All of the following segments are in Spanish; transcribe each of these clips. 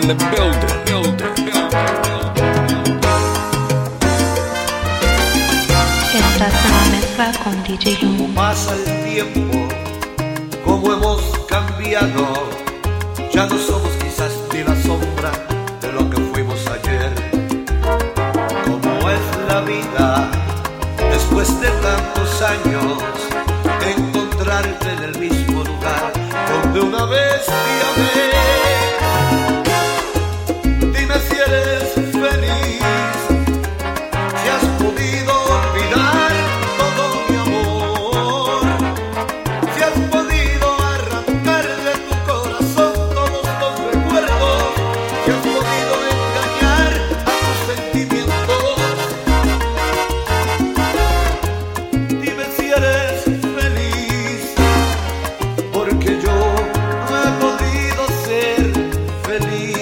in the building. Estás en la mezcla con DJ Loon. Como pasa el tiempo, como hemos cambiado, ya no somos quizás ni la sombra de lo que fuimos ayer. Como es la vida, después de tantos años, encontrarte en el mismo lugar donde una vez te amé. Dime si eres feliz, si has podido olvidar todo mi amor, si has podido arrancar de tu corazón todos los recuerdos, si has podido engañar a tus sentimientos. Dime si eres feliz, porque yo no he podido ser feliz.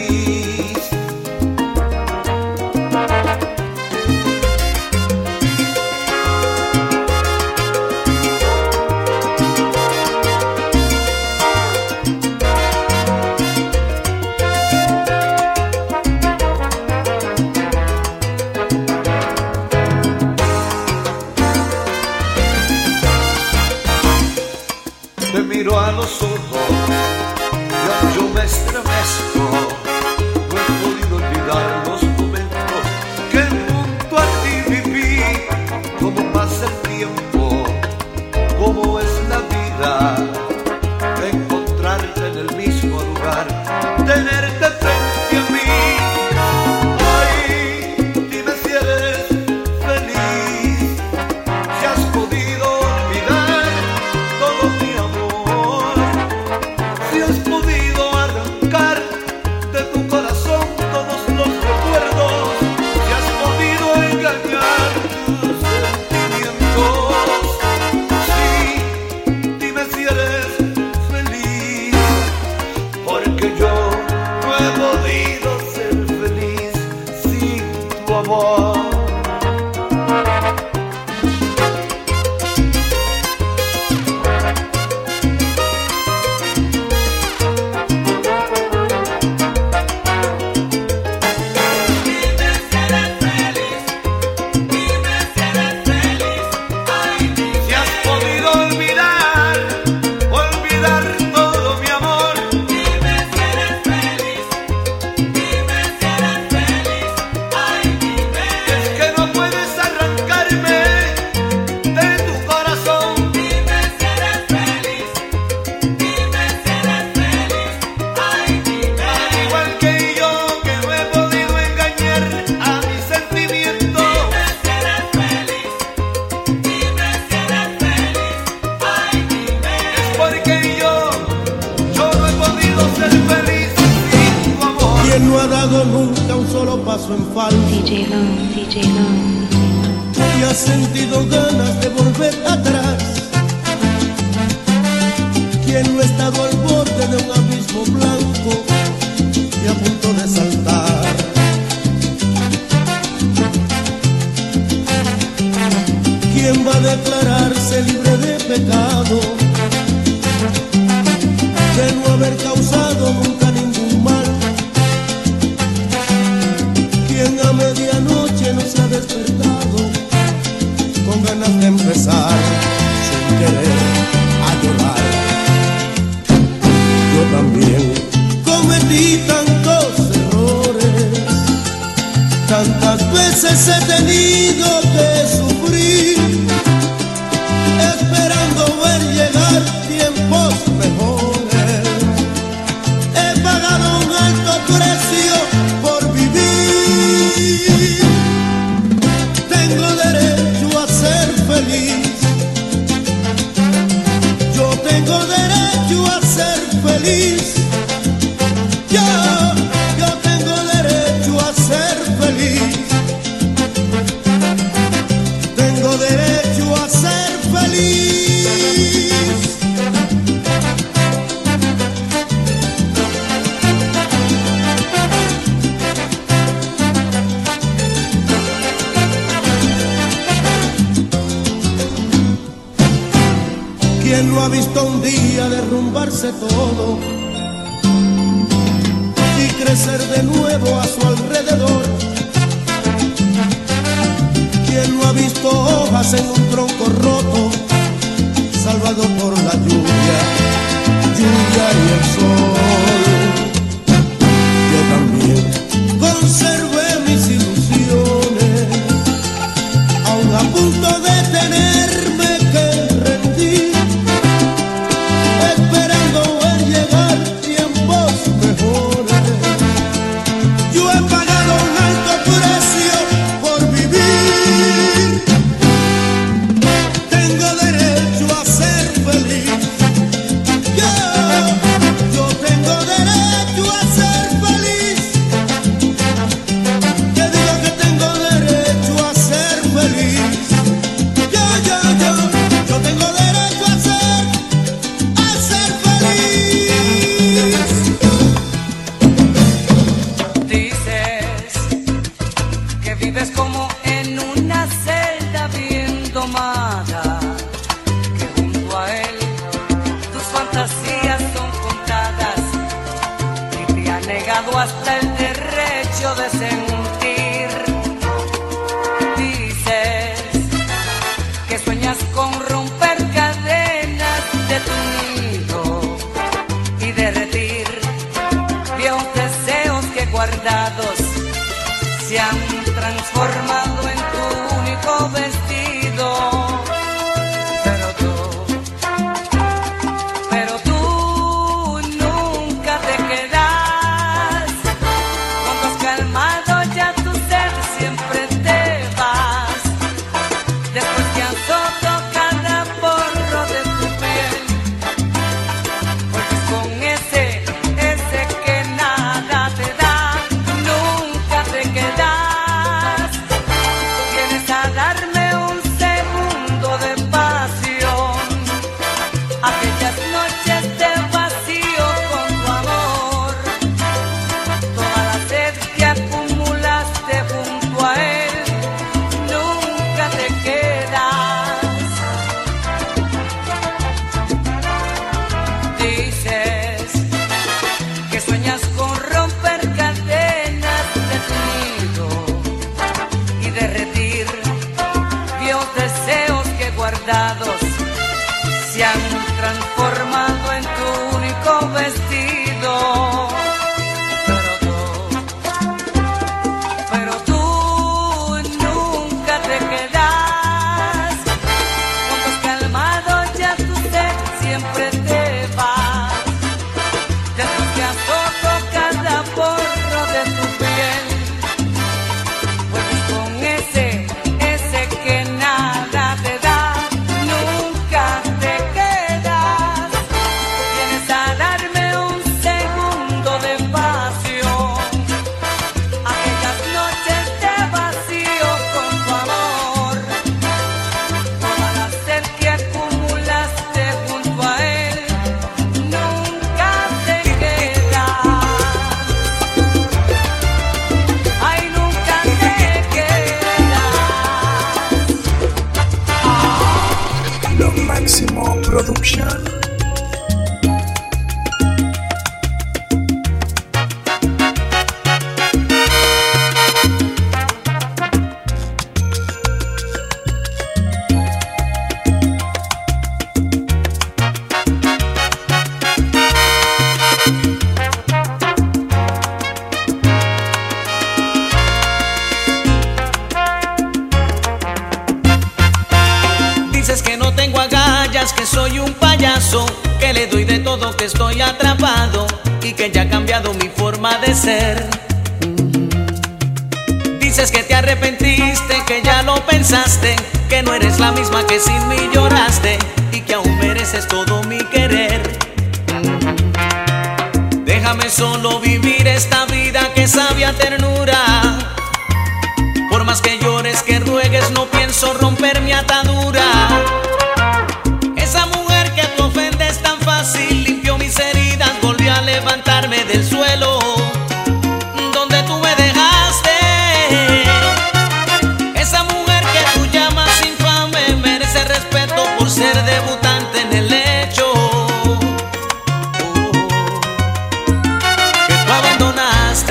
Te miro a los ojos, ya yo me estremezco. No he podido olvidar los momentos que junto a ti viví. Cómo pasa el tiempo, cómo es la vida, encontrarte en el mismo lugar, tenerte frente a mí. Ay, dime si eres feliz, si has podido olvidar todo mi amor, si has podido arrancar de tu corazón todos los recuerdos, si has podido engañar tus sentimientos. Sí, dime si eres feliz, porque yo no he podido ser feliz sin tu amor. Si has podido olvidar todo mi amor, es que no puedes arrancarme de tu corazón. Al igual que yo, que no he podido engañar a mis sentimientos. Es porque yo no he podido ser feliz sin tu amor. Quien no ha dado nunca un solo paso en falso DJ Loon, DJ Loon. y ha sentido ganas de volver atrás. Quien no ha estado al borde de un abismo blanco y a punto de saltar. Quien va a declararse libre de pecado, de no haber causado nunca ningún mal. Quien a medianoche no se ha despertado con ganas de empezar sin querer a llorar. Yo también cometí tantos errores, tantas veces he tenido que sufrir, esperando ver llegar tiempos mejores. He pagado un alto precio por vivir. Tengo derecho a ser feliz. Yo tengo derecho a ser feliz. Yo tengo derecho a ser feliz. Tengo derecho a ser feliz. ¿Quién no ha visto un día derrumbarse todo y crecer de nuevo a su alrededor. ¿Quién no ha visto hojas en un tronco roto, salvado por la lluvia y el sol? Yo también conservé mis ilusiones, aún a punto de tenerme que rendir, esperando ver llegar tiempos mejores. Yo he pagado un alto precio por vivir. Tengo derecho a ser feliz. Yo tengo derecho a ser feliz. Te digo que tengo derecho a ser feliz. Yo tengo derecho a ser feliz. Dices que vives como en una celda bien domada, que junto a él tus fantasías son contadas y te ha negado hasta el derecho de sentir. Dices que sueñas con romper cadenas de tu nido y derretir viejos deseos que guardados se han transformado en tu único vestido. Pero tú nunca te quedas. Cuando has calmado ya tu sed siempre te vas. Después que has roto cada porro de tu piel, vuelves con ese que nada te da. Nunca te quedas. Vienes a darme un segundo de pasión. Aquellas noches de vacío con tu amor, toda la sed que acumulaste junto a él, nunca te quedas. Dices que sueñas con romper cadenas de tu nido y derretir viejos deseos que guardados se han transformado en tu único vestido. Pero tú nunca te quedas. Cuando has calmado ya tu sed siempre te vas. Después que has roto cada porro de tu piel, vuelves con ese que nada te da. Nunca te quedas. Vienes a darme un segundo de pasión. Aquellas noches de vacío con tu amor, toda la sed que acumulaste junto a él, nunca te quedas. Ay, nunca te quedas. Lo Máximo Production. Dices que no tengo agallas, que soy un payaso, que le doy de todo, que estoy atrapado y que ya ha cambiado mi forma de ser. Dices que te arrepentiste, que ya lo pensaste, que no eres la misma que sin mí lloraste y que aún mereces todo mi querer. Déjame solo vivir esta vida que sabe a ternura. Por más que llores, que ruegues, no pienso romper mi atadura. Esa mujer que tú ofendes tan fácil limpió mis heridas, volvió a levantarme del suelo donde tú me dejaste. Esa mujer que tú llamas infame merece respeto por ser debutante en el hecho que tú abandonaste.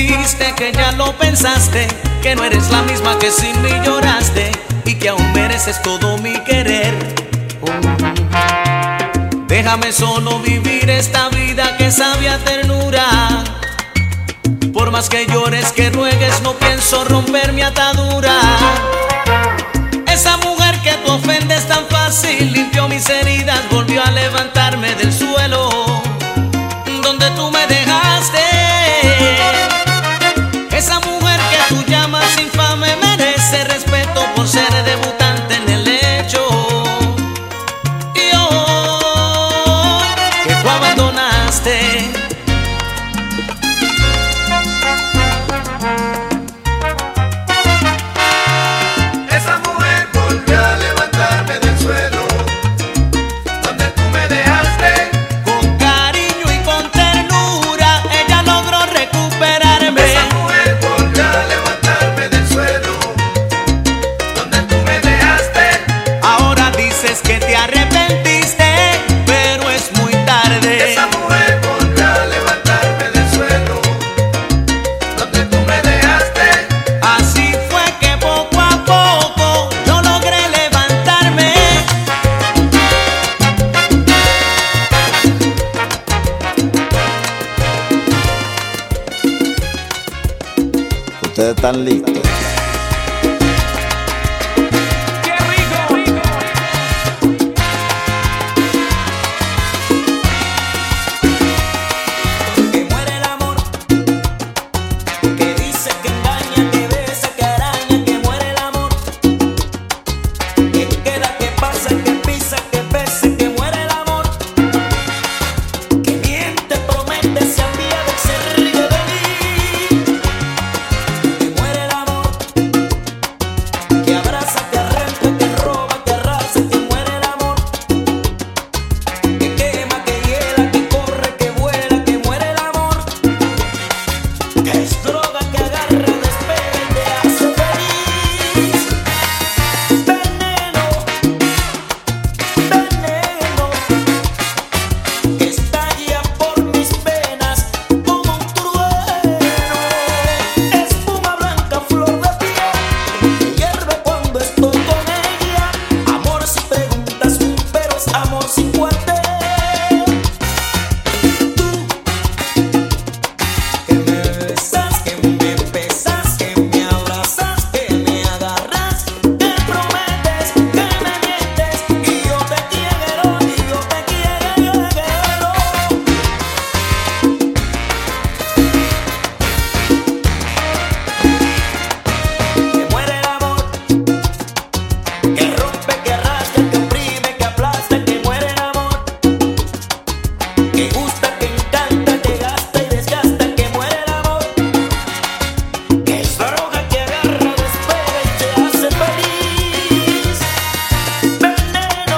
dijiste que ya lo pensaste, que no eres la misma que sin mí lloraste y que aún mereces todo mi querer. Déjame solo vivir esta vida que sabe a ternura. Por más que llores, que ruegues, no pienso romper mi atadura. Esa mujer que tú ofendes tan fácil limpió mis heridas, volvió a levantarme del suelo donde tú me dejaste. Esa mujer que tú llamas infame merece respeto por ser debutante en el hecho. Y hoy que tú abandonaste, esa mujer volvió a levantarme del suelo donde tú me dejaste. con cariño y con ternura, ella logró recuperarme. Esa mujer volvió a levantarme del suelo donde tú me dejaste. Ahora dices que te arrepentiste, pero es muy tarde. Esa mujer volvió a levantarme del suelo donde tú me dejaste. Así fue que poco a poco yo logré levantarme. Ustedes están listos. ¡Qué rico! Que muere el amor, que dice que engaña, que besa, que araña, que muere el amor, que queda, que pasa, que pisa, que besa, que muere el amor, que miente, promete, se apiada, se ríe de mí, que muere el amor, que abraza, que arranca, que roba, que arrasa, que muere el amor, que quema, que hiela, que corre, que vuela, que muere el amor, que es droga, que agarra, despega y te hace feliz. Veneno, veneno, que estalla por mis venas como un trueno. Espuma blanca, flor de piel, que hierve cuando estoy con ella. Amor sin preguntas, pero es amor sin cuartel. Tú que me besas, que me pesas, que me abrazas, que me agarras, que prometes, que me mientes, y yo te quiero, y yo te quiero. Que muere el amor, que rompe, que arrastra, que oprime, que aplasta, que muere el amor, que gusta, que encanta, que gasta y desgasta, que muere el amor, que es droga, que agarra, despega y te hace feliz. Veneno,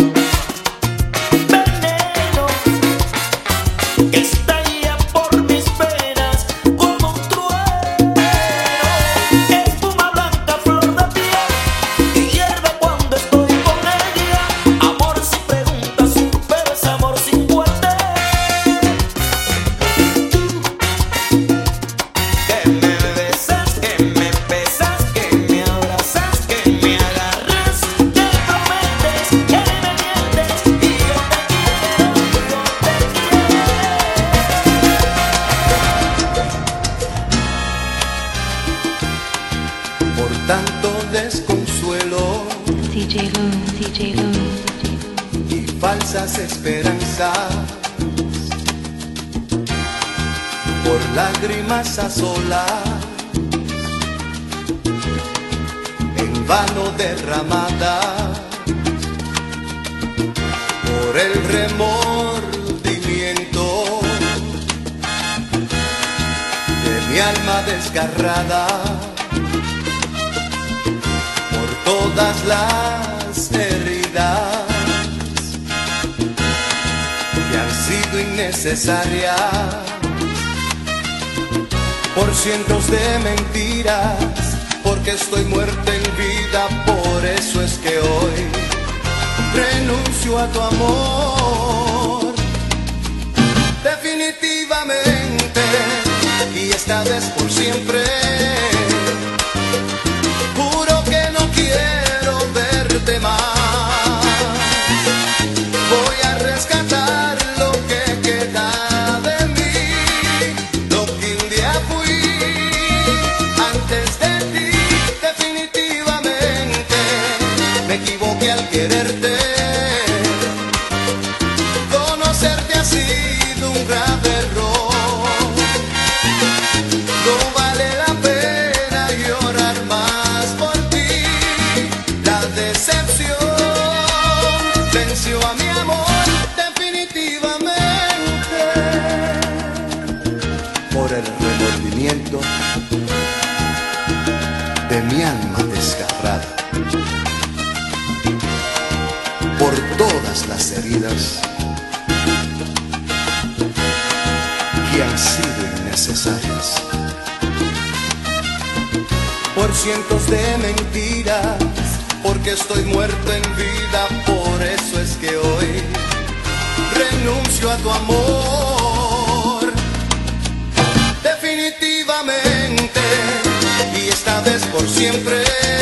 veneno, que estalla por mis venas como un trueno. Espuma blanca, flor de piel, que hierve cuando estoy con ella. Amor sin preguntas, pero es amor sin cuartel. Que me besas, que me pesas, que me abrazas, que me agarras, que prometes, que me mientes, y yo te quiero, y yo te quiero. Por tanto desconsuelo DJ Loon, DJ Loon. y falsas esperanzas, por lágrimas a solas, en vano derramadas, por el remordimiento de mi alma desgarrada, por todas las heridas que han sido innecesarias, por cientos de mentiras, porque estoy muerta en vida. Por eso es que hoy renuncio a tu amor definitivamente, y es esta vez por siempre. Juro que no quiero verte más. Voy a rescatar lo que queda de mí, lo que un día fui antes de ti. Definitivamente me equivoqué al quererte. Conocerte ha sido un grave error. No vale la pena llorar más por ti. La decepción venció a mi amor definitivamente. Por el remordimiento de mi alma desgarrada, por todas las heridas que han sido innecesarias, por cientos de mentiras, porque estoy muerto en vida. Por eso es que hoy renuncio a tu amor definitivamente, y esta vez por siempre.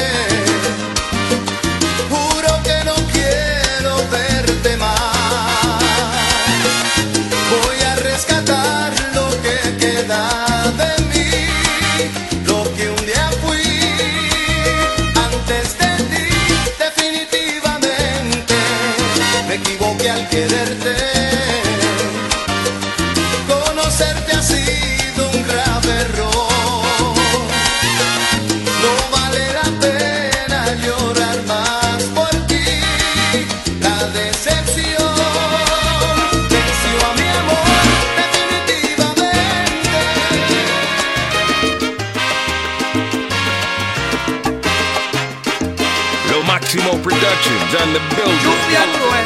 Juro que no quiero verte más. Voy a rescatar lo que queda de mí, lo que un día fui antes de ti. Definitivamente me equivoqué al quererte. Conocerte ha sido un grave error. No vale la pena llorar más por ti. La decepción venció a mi amor definitivamente. Lo Máximo Productions on the building. Lluvia cruel.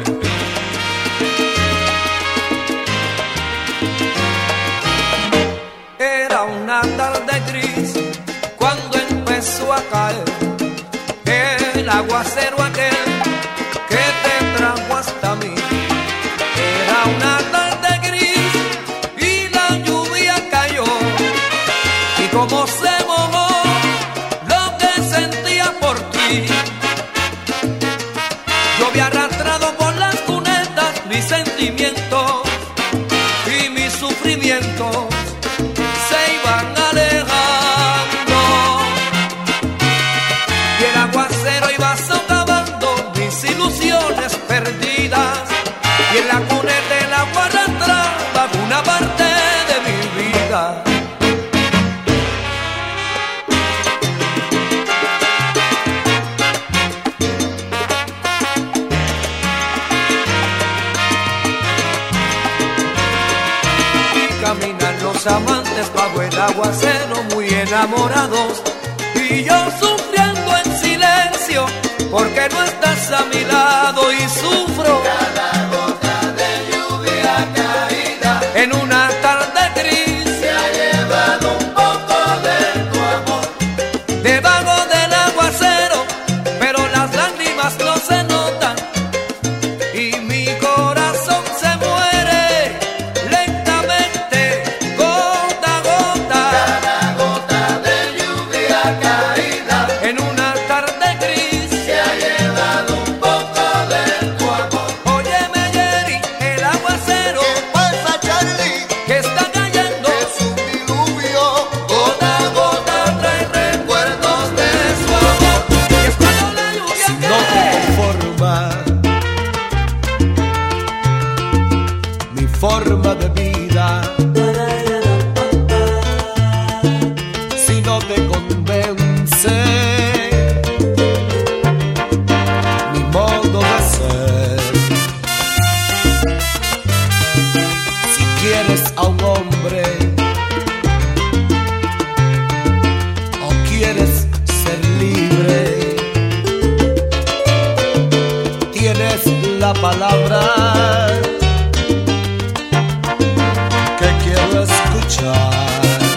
Era una tarde gris cuando empezó a caer el aguacero aquel que te trajo hasta mí. Era una tarde gris y la lluvia cayó, y como se mojó lo que sentía por ti. Yo había arrastrado por las cunetas mis sentimientos y mis sufrimientos se iban alejando, y el aguacero iba socavando mis ilusiones perdidas, y en la cuneta el agua arrastraba una parte de mi vida. Caminan los amantes bajo el aguacero muy enamorados, y yo sufriendo en silencio porque no estás a mi lado, y sufro cada gota de lluvia caída en una tarde gris. Se ha llevado un poco de tu amor debajo del aguacero, pero las lágrimas no se notan y mi corazón se muere lentamente, gota a gota. Cada gota de lluvia caída en una tarde gris se ha llevado un poco de tu amor. Óyeme, Jerry, el aguacero. ¿Qué pasa, Charlie? Que está cayendo, Es un diluvio. gota a gota trae recuerdos de su amor. Y es cuando la lluvia Si no te cae. conforma mi forma de vida, si no te convence mi modo de ser, si quieres a un hombre o quieres ser libre, tienes la palabra que quiero escuchar.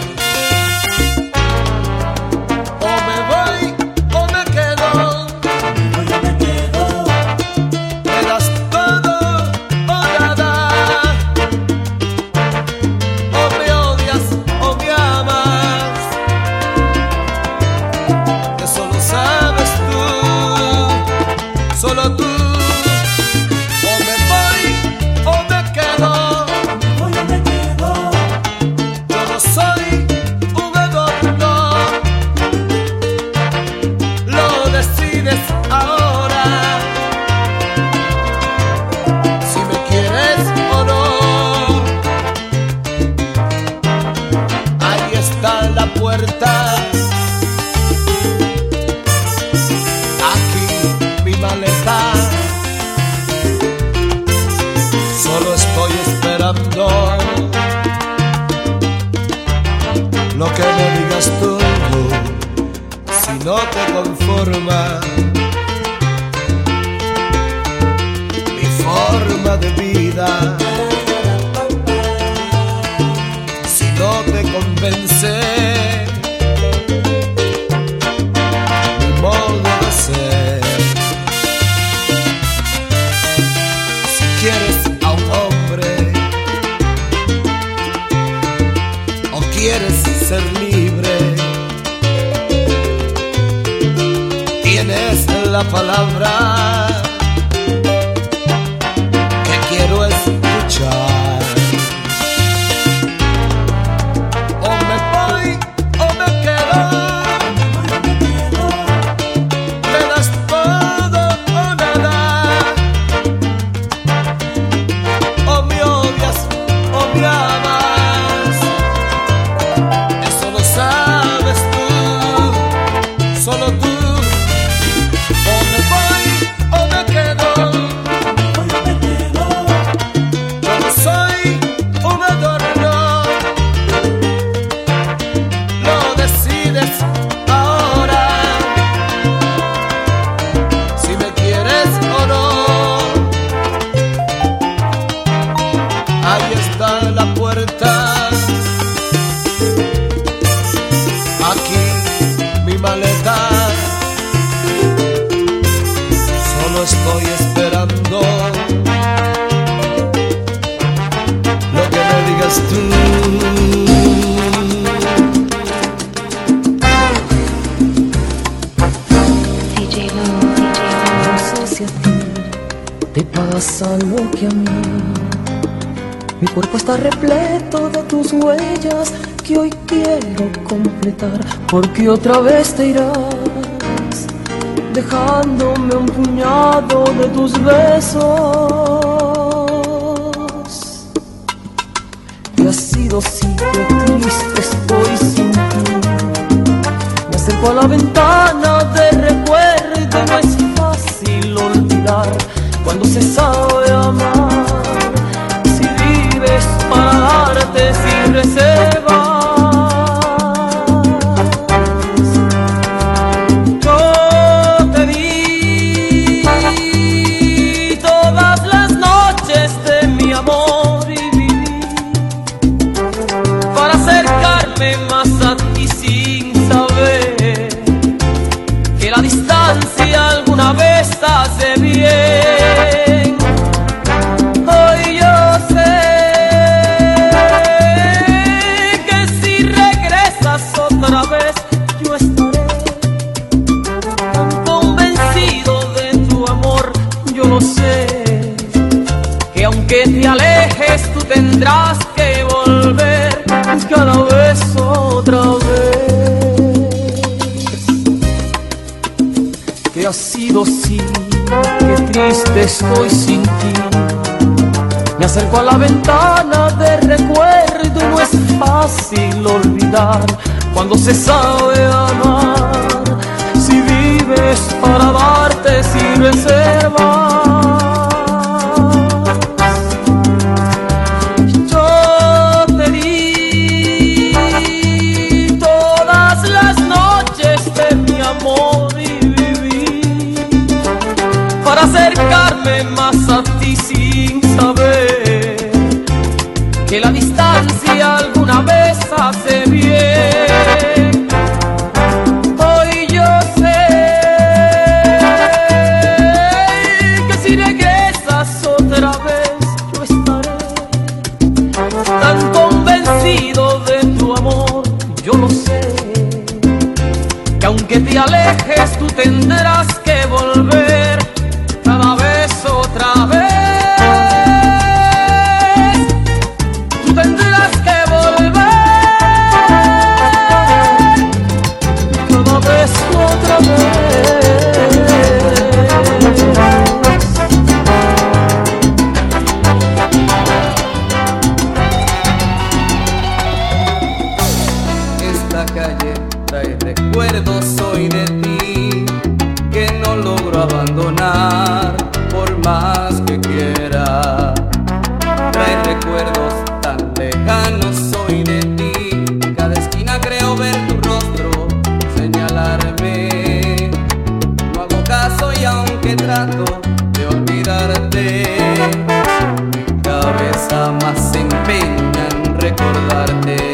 O me voy o me quedo. Me das todo o nada. O me odias o me puerta. Aquí mi maleta. Solo estoy esperando lo que me digas tú. Si no te conforma mi forma de vida, si no te convence mi modo de ser, si quieres a un hombre o quieres ser libre, tienes la palabra que quiero escuchar. O me voy o me quedo, me das todo o nada, o me odias o me amas. Eso lo sabes tú, solo tú. Estoy esperando lo que me digas tú. DJ Lou. No sé si a ti te pasa lo que a mí. Mi cuerpo está repleto de tus huellas que hoy quiero completar, porque otra vez te irás dejándome un puñado de tus besos. Y ha sido así, que triste estoy sin ti. Me acerco a la ventana de recuerdo, no es fácil olvidar cuando se sabe amar. Si vives para darte sin reserva, más a ti sin saber que la distancia alguna vez hace bien. Hoy yo sé que si regresas otra vez yo estaré tan convencido de tu amor. Yo lo sé, que aunque te alejes tú tendrás que volver cada vez otra vez. Que ha sido así, que triste estoy sin ti. Me acerco a la ventana de recuerdo, no es fácil olvidar cuando se sabe amar. Si vives para darte sin reserva, acercarme más a ti sin saber que la distancia alguna vez hace bien. Hoy yo sé que si regresas otra vez yo estaré tan convencido de tu amor. Yo lo sé, que aunque te alejes tú tendrás que volver cada vez otra vez. Tú tendrás que volver cada vez otra vez. Esta calle trae recuerdos hoy de ti que no logro abandonar por más que quiera. Trae recuerdos tan lejanos hoy de ti, en cada esquina creo ver tu rostro señalarme. No hago caso y aunque trato de olvidarte, mi cabeza más se empeña en recordarte.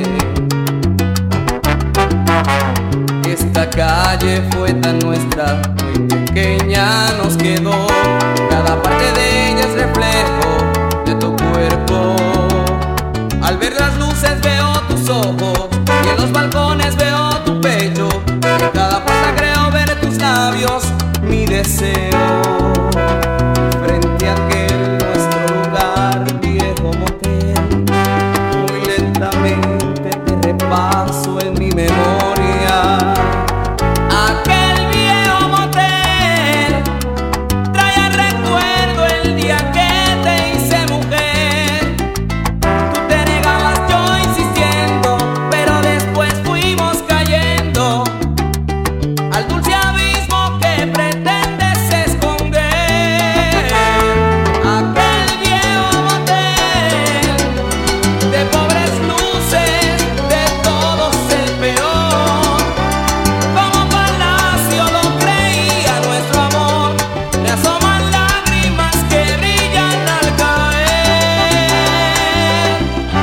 Esta calle fue tan nuestra, muy pequeña nos quedó. Cada parte de ella es reflejo de tu cuerpo. Al ver las luces veo tus ojos y en los balcones veo tu pecho. En cada puerta creo ver tus labios, mi deseo. Frente a aquel nuestro lugar, viejo motel, muy lentamente te repaso en mi memoria. Aquel viejo motel trae recuerdo el día que te hice mujer. Tú te negabas, yo insistiendo, pero después fuimos cayendo al dulce abismo que pretendes esconder. Aquel viejo motel de pobres luces, de todos el peor. Como palacio lo creía nuestro amor, le asoman lágrimas que brillan al caer.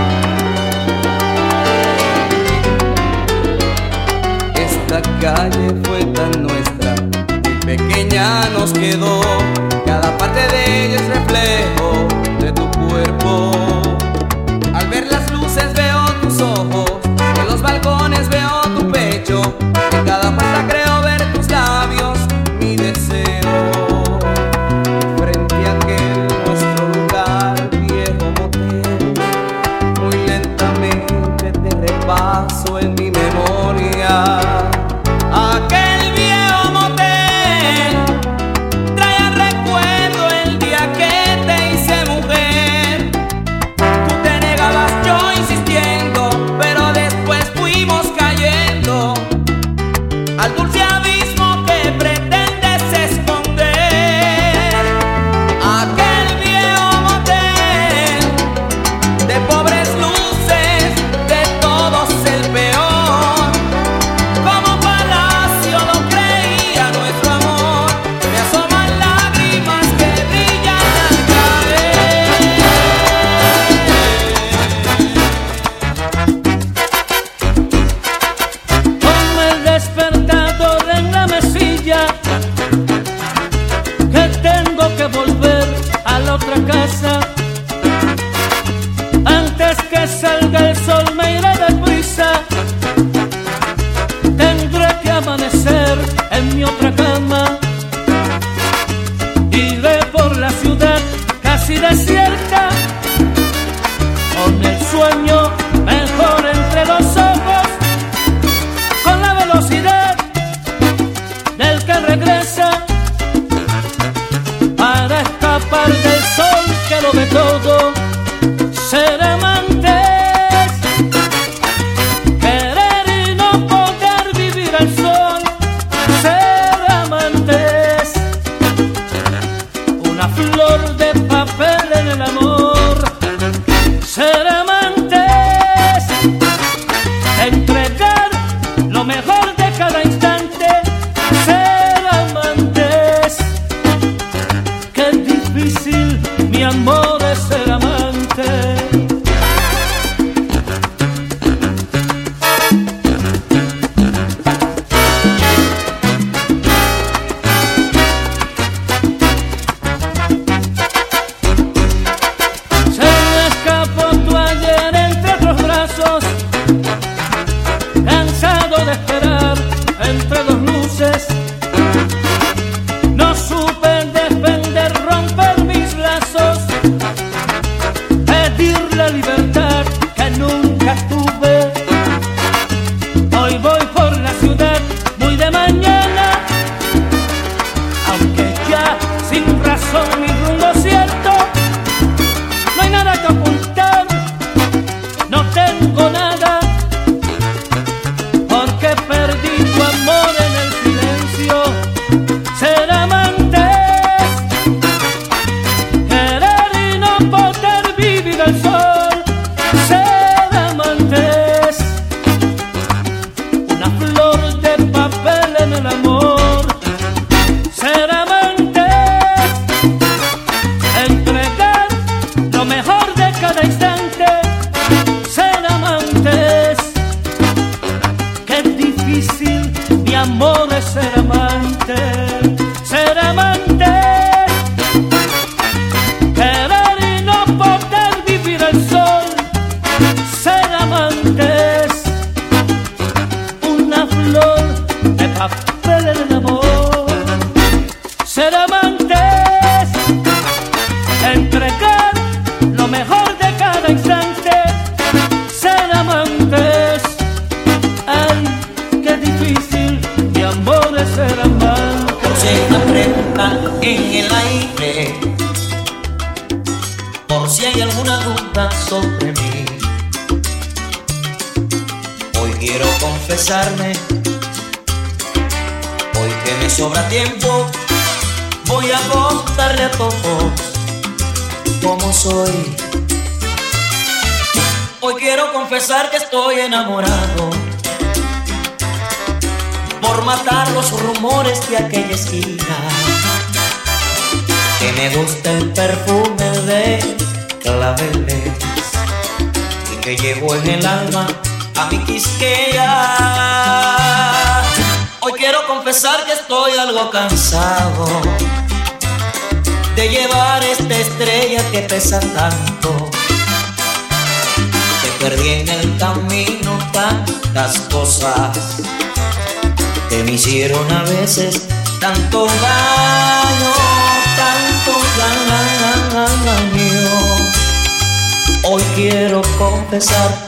Esta calle fue tan nuestra, muy pequeña nos quedó. Cada parte de ella es reflejo de tu cuerpo. Al ver las luces veo tus ojos, en los balcones veo tu pecho. En cada puerta creo ver tus labios, mi deseo. Frente a aquel nuestro lugar, viejo motel, muy lentamente te repaso en mi memoria. Aquel viejo motel trae recuerdo el día que te hice mujer. Tú te negabas, yo insistiendo, pero después fuimos cayendo al dulce abismo que pretendes esconder. Aquel viejo motel de pobres luces, de todos el peor. Como palacio lo creía nuestro amor, me asoman lágrimas que brillan al caer. Como el despertador en la mesilla, que tengo que volver a la otra casa. Antes que salga el sol me iré deprisa. Tendré que amanecer en mi otra cama. Iré por la ciudad casi desierta, con el sueño mejor entre los ojos, con la velocidad del que regresa, para escapar del sol que lo ve todo. Ser amantes, querer y no poder vivir al sol. Ser amantes, una flor de papel en el amor. Ser amantes, entregar lo mejor de cada instante. Ser amantes, qué difícil, mi amor, es ser amante. Se me escapó tu ayer entre otros brazos, cansado de esperar entre dos luces. No supe defender, romper mis lazos, pedir la libertad que nunca tuve. Hoy voy por la ciudad muy de mañana, aunque ya sin razón mi rumbo cierto. No hay nada que ocultar, no tengo nada por qué perdí tu amor en el silencio. Ser amantes, querer y no poder vivir al sol. Ser amantes, una flor de papel en el amor. Ser amantes, entregar lo mejor de cada instante. Ser amantes, qué difícil, mi amor, es ser amante. Ser amante, querer y no poder vivir el sol. Ser amantes, una flor de papel en el amor. Ser amantes, entregar lo mejor de cada instante. Ser amantes, ay, qué difícil, mi amor, es ser amante. Por si hay una pregunta en el aire, por si hay alguna duda sobre mí, hoy quiero confesarme. Hoy que me sobra tiempo, voy a contarle a todos cómo soy. Hoy quiero confesar que estoy enamorado, por matar los rumores de aquella esquina, que me gusta el perfume de claveles y que llevo en el alma a mi Quisqueya. Hoy quiero confesar que estoy algo cansado de llevar esta estrella que pesa tanto, que perdí en el camino tantas cosas que me hicieron a veces tanto daño, tanto daño. Hoy quiero confesar.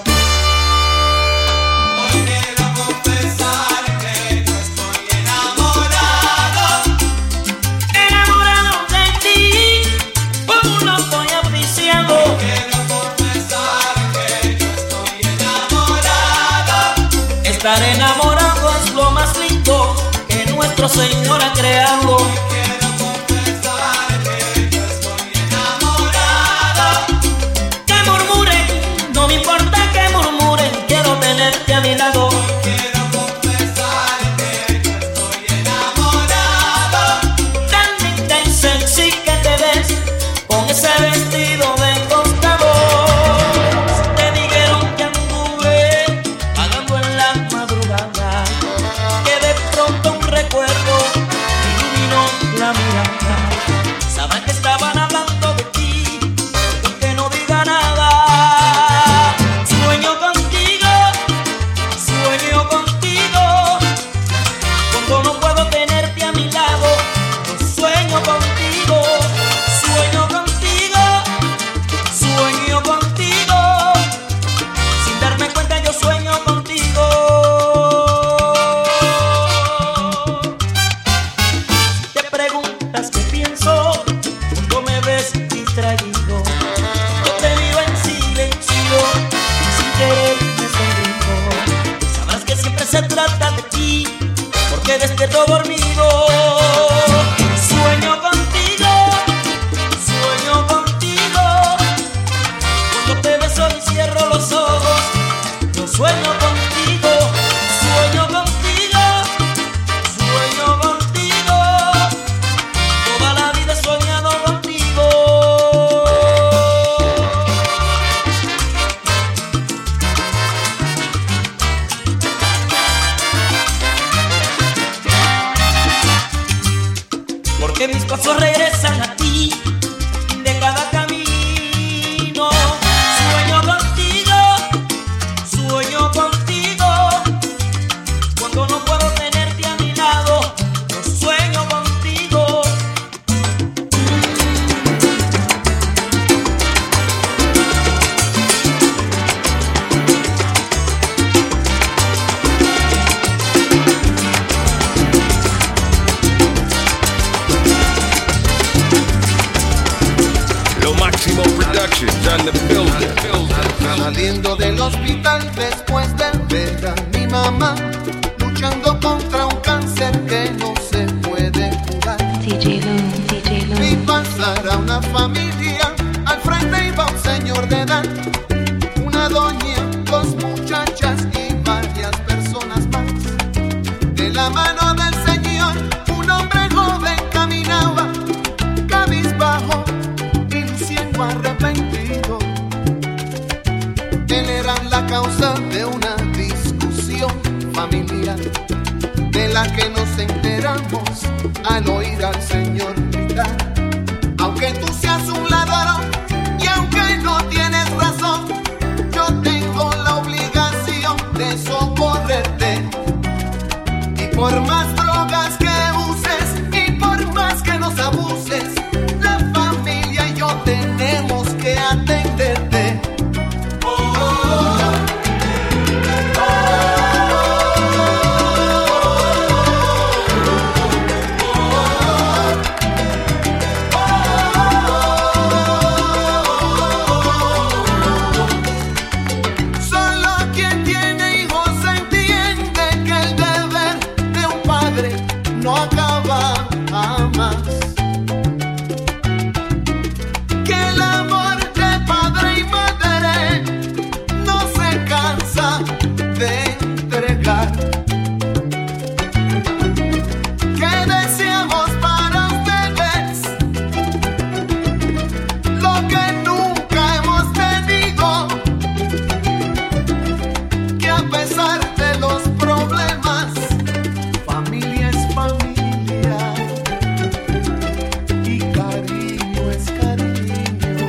Estar enamorado es lo más lindo que nuestro Señor ha creado. Quiero confesar que yo estoy enamorado. Que murmuren, no me importa que murmuren, quiero tenerte a mi lado. Quiero confesar que yo estoy enamorado. Tan linda y sexy que te ves con ese vestido de costado. Te dijeron que anduve pagando en la madrugada, que de pronto un recuerdo iluminó la mirada. Saben que estaban hablando de ti, que no diga nada. Sueño contigo, cuando no puedo tenerte a mi lado. Yo sueño contigo, sin darme cuenta yo sueño contigo. Te preguntas qué pienso cuando me ves distraído. Yo te miro en silencio y sin querer me sonrijo. Sabrás que siempre se trata de ti, porque despierto dormido. Sueño contigo, cuando te beso y cierro los ojos. Yo sueño contigo, toda la vida he soñado contigo. Porque mis pasos regresan a ti de cada camino. Sueño contigo, cuando no puedo tenerte a mi lado. Yo sueño contigo. Saliendo del hospital después de ver a mi mamá luchando la familia. Al frente iba un señor de edad, una doña, dos muchachas y varias personas más. De la mano del señor, un hombre joven caminaba, cabizbajo y luciendo arrepentido. Él era la causa de una discusión familiar, de la que nos enteramos al oír al señor gritar. Aunque tú seas un ladrón y aunque no tienes razón, yo tengo la obligación de socorrerte. Y por más drogas que uses y por más que nos abuses, la familia y yo tenemos que atenderte. No acaba jamás, que el amor de padre y madre no se cansa de entregar, que deseamos para ustedes lo que nunca hemos tenido, que a pesar de los problemas, familia es familia y cariño es cariño.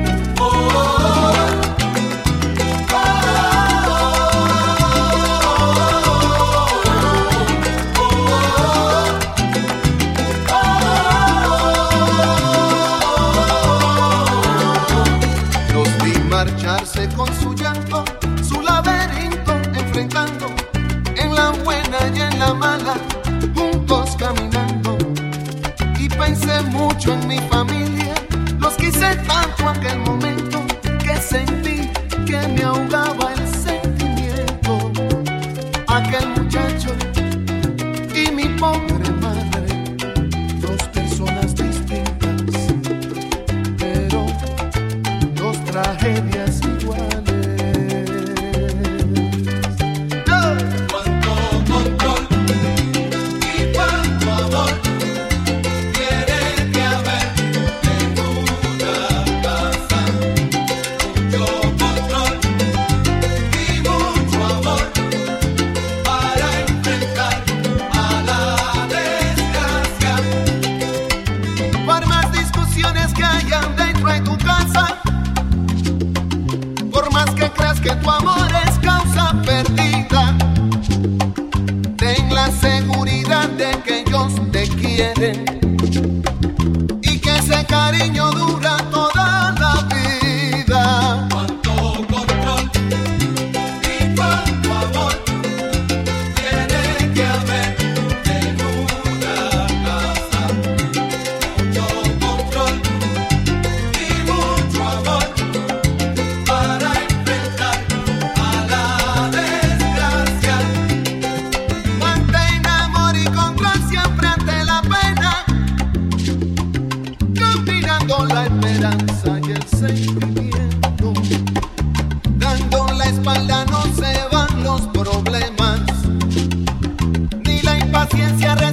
Los vi marcharse con su llanto, su laberinto enfrentando, en la buena y en la mala, juntos caminando. Y pensé mucho en mi familia, los quise tanto aquel momento, que sentí que me ahogaba el sentimiento. Aquel muchacho y mi pobre madre, dos personas distintas, pero dos tragedias iguales. Que tu amor es causa perdida, ten la seguridad de que ellos te quieren y que ese cariño dura toda la vida. Cuánto control y cuánto amor tiene que haber en una casa. Mucho control y mucho amor para la esperanza y el sentimiento, dando la espalda no se van los problemas, ni la impaciencia.